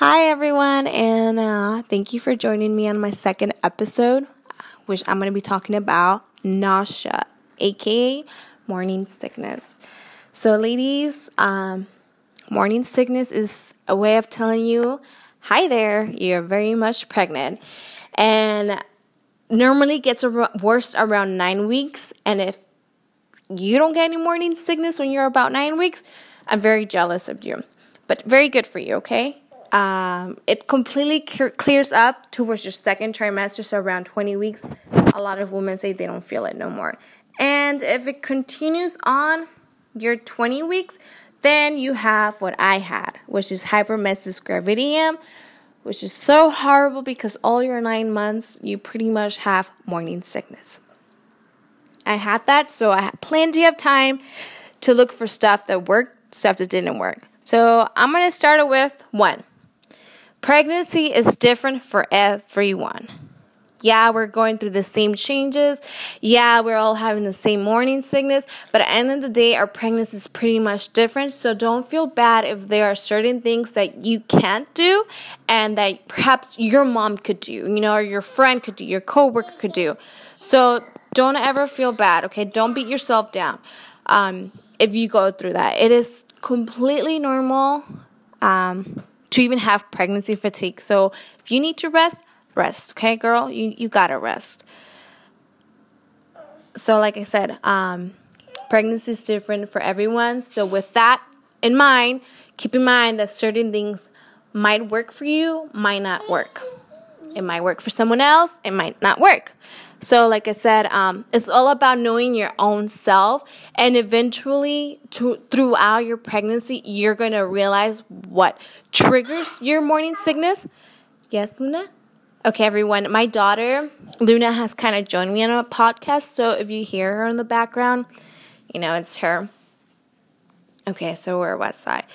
Hi, everyone, and thank you for joining me on my second episode, which I'm going to be talking about nausea, aka morning sickness. So, ladies, morning sickness is a way of telling you, hi there, you're very much pregnant, and normally gets worse around 9 weeks, and if you don't get any morning sickness when you're about 9 weeks, I'm very jealous of you, but very good for you, okay? It completely clears up towards your second trimester, so around 20 weeks. A lot of women say they don't feel it no more. And if it continues on your 20 weeks, then you have what I had, which is hyperemesis gravidarum, which is so horrible because all your 9 months, you pretty much have morning sickness. I had that, so I had plenty of time to look for stuff that worked, stuff that didn't work. So I'm going to start with 1. Pregnancy is different for everyone. Yeah, we're going through the same changes. Yeah, we're all having the same morning sickness. But at the end of the day, our pregnancy is pretty much different. So don't feel bad if there are certain things that you can't do and that perhaps your mom could do, or your friend could do, your coworker could do. So don't ever feel bad, okay? Don't beat yourself down if you go through that. It is completely normal to even have pregnancy fatigue. So if you need to rest, okay, girl? You gotta rest. So like I said, pregnancy is different for everyone. So with that in mind, keep in mind that certain things might work for you, might not work. It might work for someone else, it might not work. So like I said, it's all about knowing your own self, and eventually throughout your pregnancy, you're going to realize what triggers your morning sickness. Yes, Luna? Okay, everyone, my daughter, Luna, has kind of joined me on a podcast, so if you hear her in the background, it's her. Okay, so we're West Side.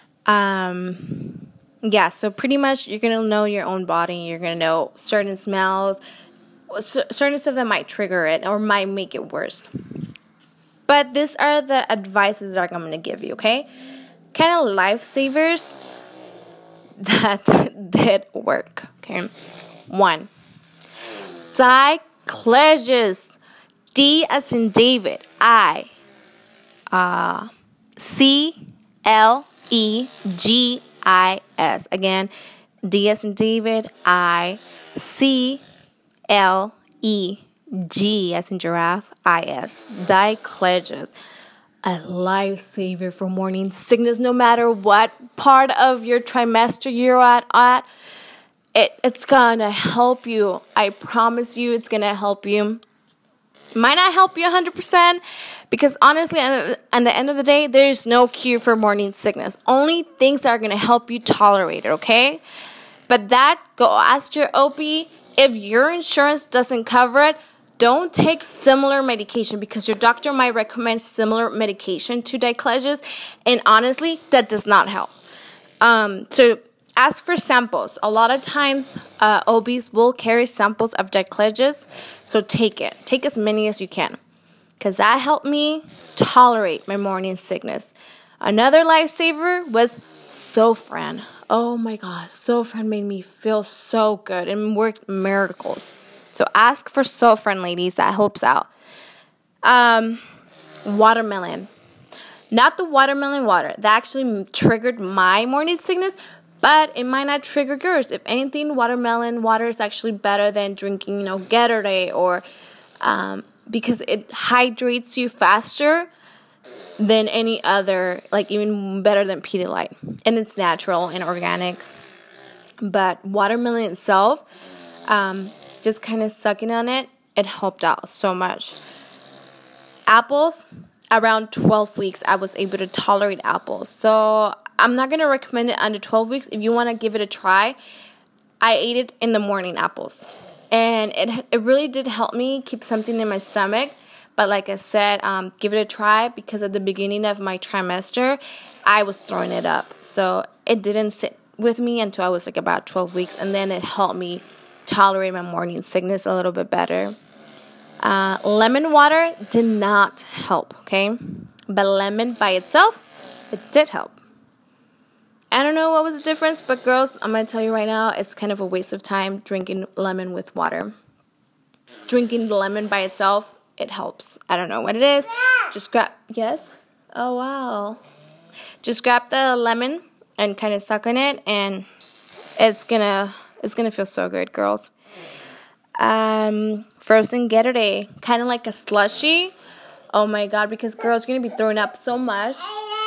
Yeah, so pretty much you're going to know your own body. You're going to know certain smells, certain stuff that might trigger it or might make it worse. But these are the advices that I'm going to give you, okay? Kind of lifesavers that did work, okay? 1, Diclegis. D as in David. CLEGIS. Again, D as in David. CLEG as in giraffe. IS. Diclegis. A lifesaver for morning sickness, no matter what part of your trimester you're at. It's gonna help you. I promise you, it's gonna help you. Might not help you 100% because honestly, at the end of the day, there's no cure for morning sickness. Only things that are gonna help you tolerate it, okay? But go ask your OP. If your insurance doesn't cover it, don't take similar medication because your doctor might recommend similar medication to Diclegis, and honestly, that does not help. So ask for samples. A lot of times, OBs will carry samples of Diclegis, so take it. Take as many as you can because that helped me tolerate my morning sickness. Another lifesaver was Zofran. Oh my God, Zofran made me feel so good and worked miracles. So ask for Zofran, ladies. That helps out. Watermelon. Not the watermelon water. That actually triggered my morning sickness, but it might not trigger yours. If anything, watermelon water is actually better than drinking, Gatorade or because it hydrates you faster than any other, like even better than Pedialyte. And it's natural and organic. But watermelon itself, just kind of sucking on it, it helped out so much. Apples, around 12 weeks, I was able to tolerate apples. So I'm not going to recommend it under 12 weeks. If you want to give it a try, I ate it in the morning, apples. And it really did help me keep something in my stomach. But like I said, give it a try because at the beginning of my trimester, I was throwing it up. So it didn't sit with me until I was like about 12 weeks. And then it helped me tolerate my morning sickness a little bit better. Lemon water did not help, okay? But lemon by itself, it did help. I don't know what was the difference, but girls, I'm going to tell you right now, it's kind of a waste of time drinking lemon with water. Drinking the lemon by itself, it helps. I don't know what it is. Just grab, yes? Oh, wow. Just grab the lemon and kind of suck on it, and it's gonna feel so good, girls. Frozen Gatorade, kind of like a slushy. Oh my God, because girls are gonna be throwing up so much.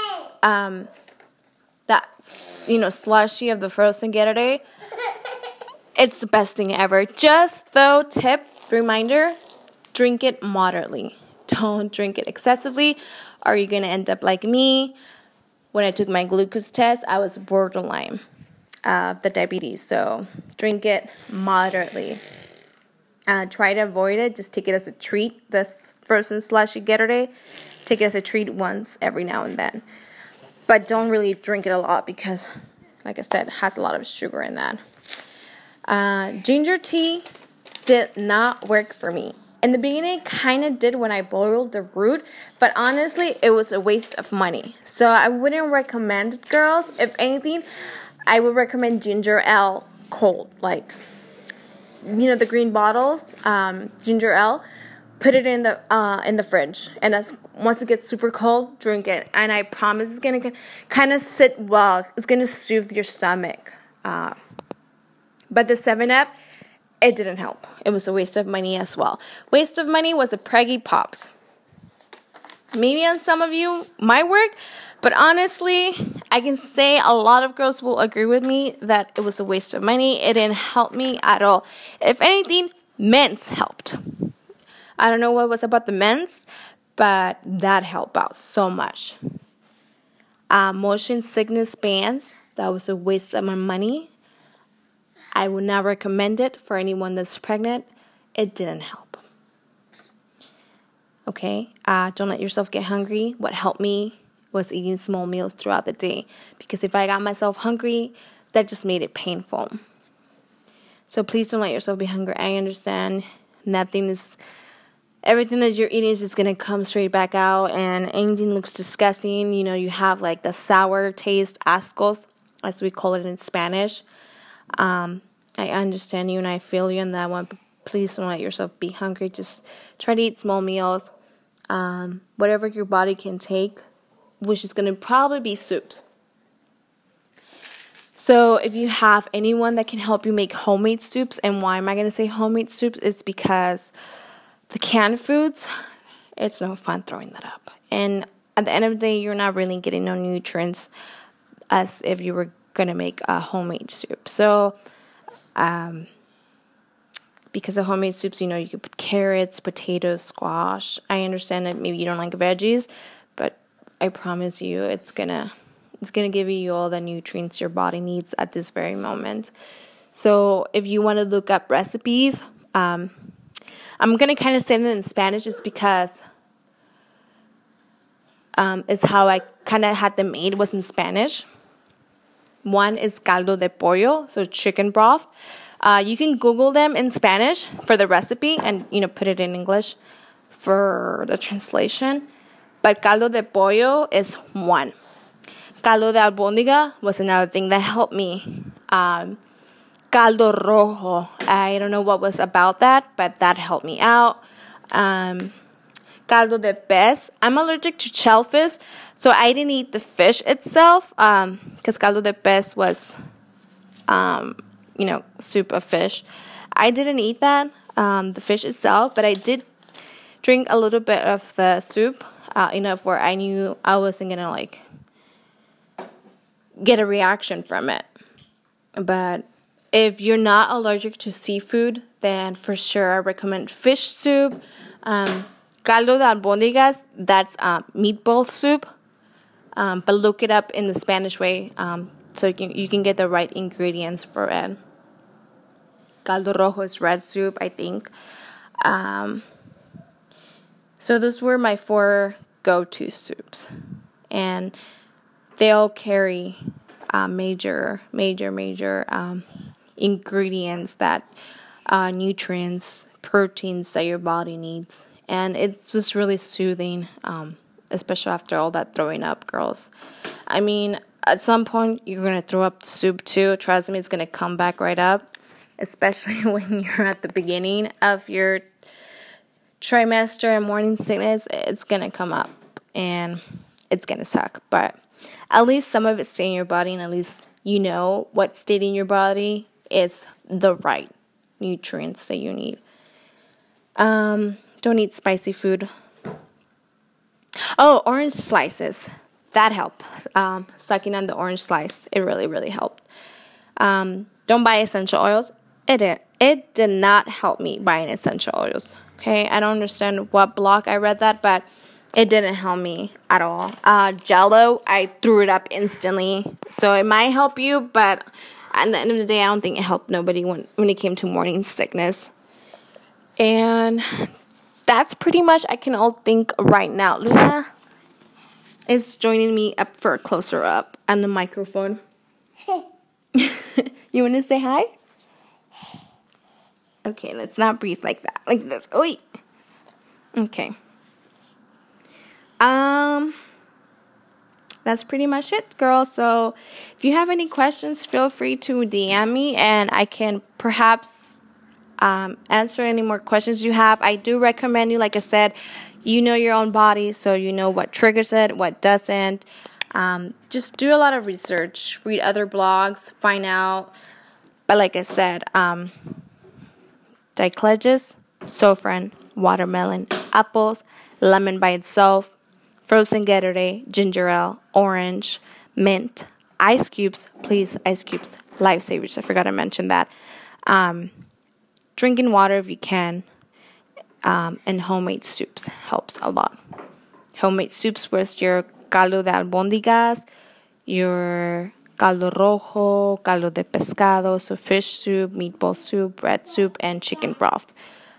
That slushy of the frozen Gatorade, it's the best thing ever. Just though, reminder, drink it moderately. Don't drink it excessively, or you're gonna end up like me. When I took my glucose test, I was borderline the diabetes. So drink it moderately. Try to avoid it. Just take it as a treat. This frozen slushy Gatorade, take it as a treat once every now and then. But don't really drink it a lot because, like I said, it has a lot of sugar in that. Ginger tea did not work for me. In the beginning, it kind of did when I boiled the root, but honestly, it was a waste of money. So I wouldn't recommend it, girls. If anything, I would recommend ginger ale cold, like, the green bottles, ginger ale. Put it in the fridge, and once it gets super cold, drink it. And I promise it's gonna kind of sit well. It's gonna soothe your stomach. But the 7-Up, it didn't help. It was a waste of money as well. Waste of money was the Preggy Pops. Maybe on some of you might work, but honestly, I can say a lot of girls will agree with me that it was a waste of money. It didn't help me at all. If anything, Men's helped. I don't know what was about the Men's, but that helped out so much. Motion sickness bands, that was a waste of my money. I would not recommend it for anyone that's pregnant. It didn't help. Okay, don't let yourself get hungry. What helped me was eating small meals throughout the day, because if I got myself hungry, that just made it painful. So please don't let yourself be hungry. I understand everything that you're eating is just going to come straight back out, and anything looks disgusting. You have like the sour taste, ascos, as we call it in Spanish. I understand you and I feel you on that one, but please don't let yourself be hungry. Just try to eat small meals, whatever your body can take, which is going to probably be soups. So if you have anyone that can help you make homemade soups, and why am I going to say homemade soups, is because the canned foods, it's no fun throwing that up. And at the end of the day, you're not really getting no nutrients as if you were going to make a homemade soup. So, because of homemade soups, you could put carrots, potatoes, squash. I understand that maybe you don't like veggies, but I promise you it's gonna give you all the nutrients your body needs at this very moment. So if you want to look up recipes, I'm going to kind of say them in Spanish just because it's how I kind of had them made, was in Spanish. One is caldo de pollo, so chicken broth. You can Google them in Spanish for the recipe and, put it in English for the translation. But caldo de pollo is one. Caldo de albóndiga was another thing that helped me. Caldo rojo, I don't know what was about that, but that helped me out. Caldo de pez, I'm allergic to shellfish, so I didn't eat the fish itself, because caldo de pez was, soup of fish. I didn't eat that, the fish itself, but I did drink a little bit of the soup, enough where I knew I wasn't going to, get a reaction from it. But if you're not allergic to seafood, then for sure I recommend fish soup. Caldo de albóndigas, that's meatball soup. But look it up in the Spanish way, so you can get the right ingredients for it. Caldo rojo is red soup, I think. So those were my 4 go-to soups. And they all carry major ingredients, that nutrients, proteins that your body needs. And it's just really soothing, especially after all that throwing up, girls. I mean, at some point, you're going to throw up the soup too. Trust me, it's going to come back right up, especially when you're at the beginning of your trimester and morning sickness. It's going to come up, and it's going to suck. But at least some of it stay in your body, and at least you know what stayed in your body is the right nutrients that you need. Don't eat spicy food. Oh, orange slices. That helped. Sucking on the orange slice, it really, really helped. Don't buy essential oils. It did not help me buying essential oils. Okay, I don't understand what blog I read that, but it didn't help me at all. Jell-O, I threw it up instantly. So it might help you, but at the end of the day, I don't think it helped nobody when it came to morning sickness. And that's pretty much I can all think right now. Luna is joining me up for a closer up on the microphone. You want to say hi? Okay, let's not breathe like that. Like this. Oi. Okay. That's pretty much it, girls. So if you have any questions, feel free to DM me, and I can perhaps answer any more questions you have. I do recommend you, like I said, you know your own body, so you know what triggers it, what doesn't. Just do a lot of research, read other blogs, find out. But like I said, Diclegis, Sofran, watermelon, apples, lemon by itself, frozen Gatorade, ginger ale, orange, mint, ice cubes, please, ice cubes, lifesavers. I forgot to mention that. Drinking water if you can, and homemade soups helps a lot. Homemade soups was your caldo de albóndigas, your caldo rojo, caldo de pescado, so fish soup, meatball soup, bread soup, and chicken broth.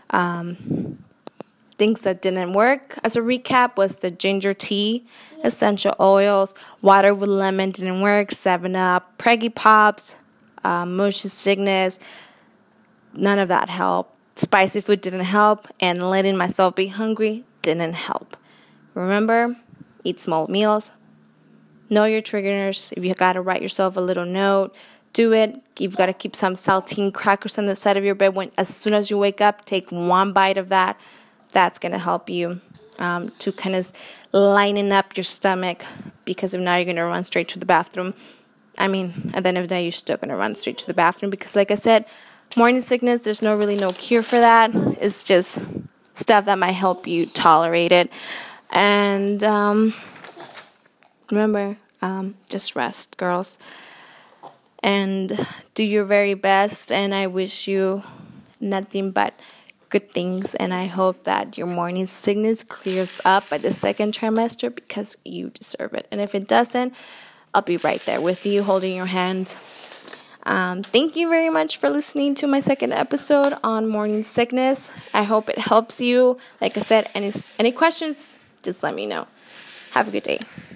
Things that didn't work, as a recap, was the ginger tea, essential oils, water with lemon didn't work, 7-Up, Preggy Pops, motion sickness, none of that helped. Spicy food didn't help, and letting myself be hungry didn't help. Remember, eat small meals. Know your triggers. If you got to write yourself a little note, do it. You've got to keep some saltine crackers on the side of your bed. As soon as you wake up, take one bite of that. That's going to help you to kind of lighten up your stomach, because if not, you're going to run straight to the bathroom. I mean, at the end of the day, you're still going to run straight to the bathroom because, like I said, morning sickness, there's no cure for that. It's just stuff that might help you tolerate it. And remember, just rest, girls. And do your very best. And I wish you nothing but good things. And I hope that your morning sickness clears up by the second trimester, because you deserve it. And if it doesn't, I'll be right there with you, holding your hand. Thank you very much for listening to my second episode on morning sickness. I hope it helps you. Like I said, any questions, just let me know. Have a good day.